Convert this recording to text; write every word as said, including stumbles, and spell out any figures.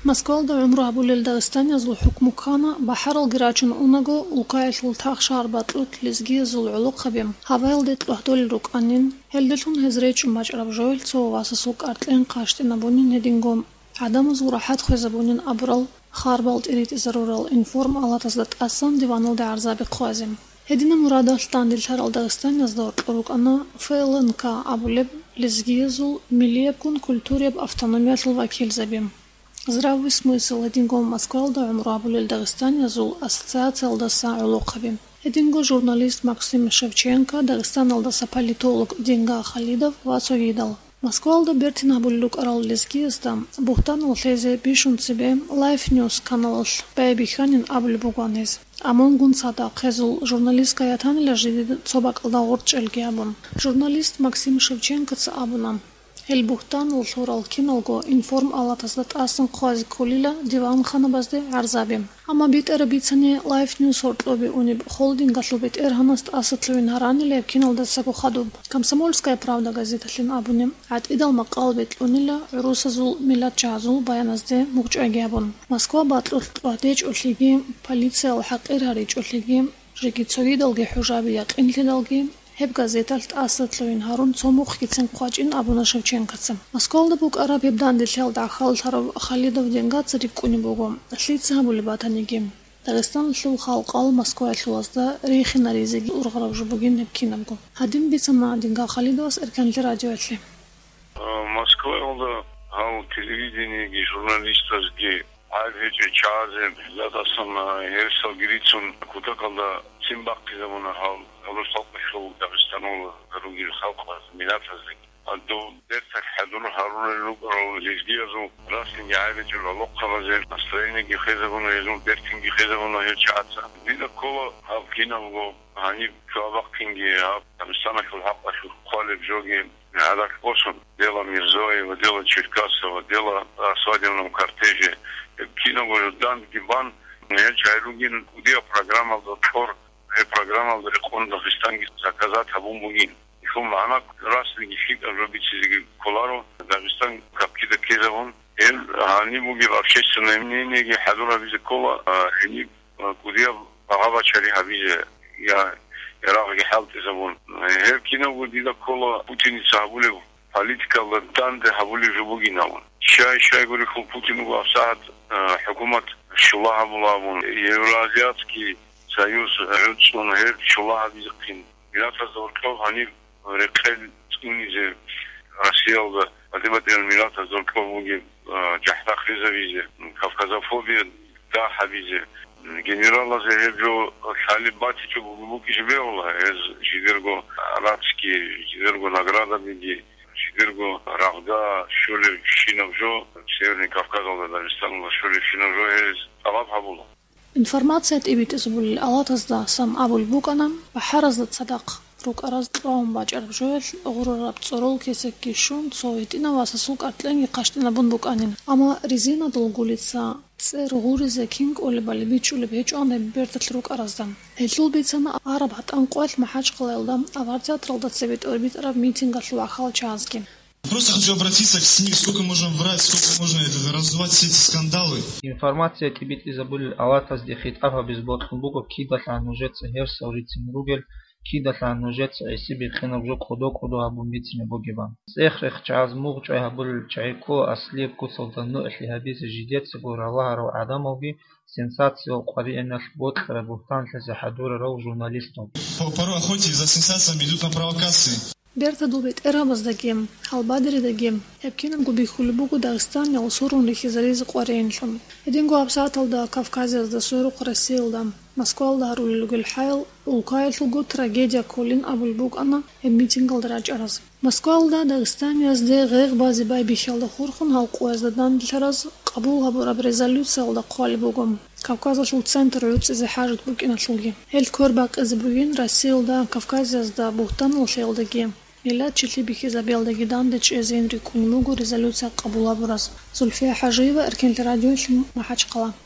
مسكول دا عمره بولل داغستان يزلو حكمو كانا بحر الجراجن اونغو وكايت للتاخ شاربات لوت لزجي زل علوق خبيم هافايل ديت لوحدول روك انين هلدلون هزريج ماج ربجويل تو واسسوك ارتلين قاشتنا بونين هدينغوم عدم زوراحات خوزبونين ابرل خاربالت اريت ضرورال انفورم على تصدت اصلا ديوانو دا عرزابي قوازم هدينا مرادة تاندل شارل داغستان يزدور روك انا فيلن كا ابولب لزجي زل مليبكون كولتوريب автономия الوكيل زبيم Здравый смысл единго Москва да умра булел Дагестан язул ассоциация да са улуқабим. Единго журналист Максим Шевченко, Дагестан да са политолог Денга Халидов васо видал. Москва да бертина буллук арал лезгиста бухтан улезе бишун себе Life News канал бэби ханин абл буганез. Амон гун сада кезул журналистская танила жиди собак да орчелгиабун. Журналист Максим Шевченко ца абунам. البهتان والثورة الكينالغو إنفورم على تصدت أصلا قوازي كوليلا ديوان خانا بازدي عرزابيم أما بيت أربيتساني لايف نيوز هورتلوبي وني خولدين قتلو بيت إرهانست أسطلوين هراني ليب كينال دساكو خادوب كمسامولسكايا правда газета لين أبونيم عاد إدال مقال بيت لونيلا عروسة زول ميلاد جازول بيانازدي مغج أجيابون موسكوا باتلو تلوهديج أتليجي полиция الحق إرهاريج أتليجي جيكي تسوي دلغي حجابي يقين لدلغي هب газеталт أسطلوين هارون صموخ كيتسن قواجين أبونا شوچенكتسم مسكول دبوك أراب يبدان دلتل داخل ترو خالدو دينغا تريب كوني بوغم أتليتسها بولباتانيجيم داغستان لو خالقال مسكو أتلوازدا ريخي ناريزيجي أرغرب جبوغين نبكينامكم هادين بيتسنا دينغا خالدوس إركان لراديو أتلي Москва олда хау телевидениеги журналистазги айвече чазе латасан ерсал гирицун кутакалда симбакки замана хау الوسط شو داغستانو روغي خلق ميلاتازك ادو ديرتك حضور هارون لوغرو ليزغيزو راسين جايبه لو قرازل استريني خيزغونو يزون ديرتينغي خيزغونو هيچاتسا ديدا كولو هاكيناغو هاني كواباكينغي داغستان شو الحق شو قالب جوغي هذاك اوسون ديلا ميرزوي وديلا تشيركاسا وديلا سوادينو كارتيجي كيناغو дан гибан не чайлугин удия программа доктор программа в рекон Дагестане заказать абумбугин. Их умана расли гифик робичиги коларо Дагестан капкида кезавон эл они буги общественное мнение ги хадура бизе кола они кудия багава чари хабизе я эраг ги халт завон эл кино гудида кола Путин сабуле политика ланданде хабуле жубугинавон шай шай гори хул Путину васад حكومة شلاه بلابون евразиатский союз ручон хер шулаа бизкин милата зорков хани рекхел унизе россиялда адебател милата зорков уги жахта хизавизе кавказофобия да хабизе генерала зехебжо халибати чу буки жбеола эз жидерго арабски жидерго награда биги жидерго равда шуле шиновжо северный кавказ олда дагестанга шуле шиновжо эз талап хабула Информация тибит избул алатазда сам абул букана бахаразда цадақ рук аразд раум бачар жоэл огурараб цорол кесекки шун цоитина васасук атлэнги qaштина бун буканин ама резина долгулица цер гуризе кинг олебали бичуле бечоне бертат рук араздам элул бицана араб хатан қол махач қылалдам аварция тролда цевит орбит араб митинг атлуа хал чански Просто хочу обратиться к СМИ, сколько можем врать, сколько можно это, раздувать все эти скандалы. Информация тибит изабуль алатаз дехит афа безботхун бугов кидал анужеца херса урицин ругель кидал анужеца и себе хинов жук худо худо абумбицин богиван. Сехрех чаз муг чай хабуль чайко аслеб кусалдану эсли хабиз жидец гуралару адамови сенсацию қари энаш бот храбухтан лезе хадура рау журналистов. Порой охоте за сенсациями идут на провокации. Берта дубит эрабаз дагем, халбадри дагем. Ябкинам губи хулбугу Дагестан ял сурун лихи зарез қуарейншун. Единго абсатал да Кавказиаз да суру қрасил да Москвал да харул лугил хайл улкайлгу трагедия колин абулбуг ана митингал драч араз. Москвал да Дагестан язде гайг бази бай бихал да хурхун хал қуаздадан дилараз قبول هبور بريزولوسيا ولا قال بوجم كوكاز شو السنتر يوبس إذا حاجة بوكينا شوجي هل كورباك إذا بوين راسيل دا كوكاز دا بوتان وشيل دا جيم إلا تشلي بيك إذا بيل دا جدان دتش إزين ريكون لوجو ريزولوسيا قبولها براس زلفيا حجيبة أركين الراديو ما حاج قلا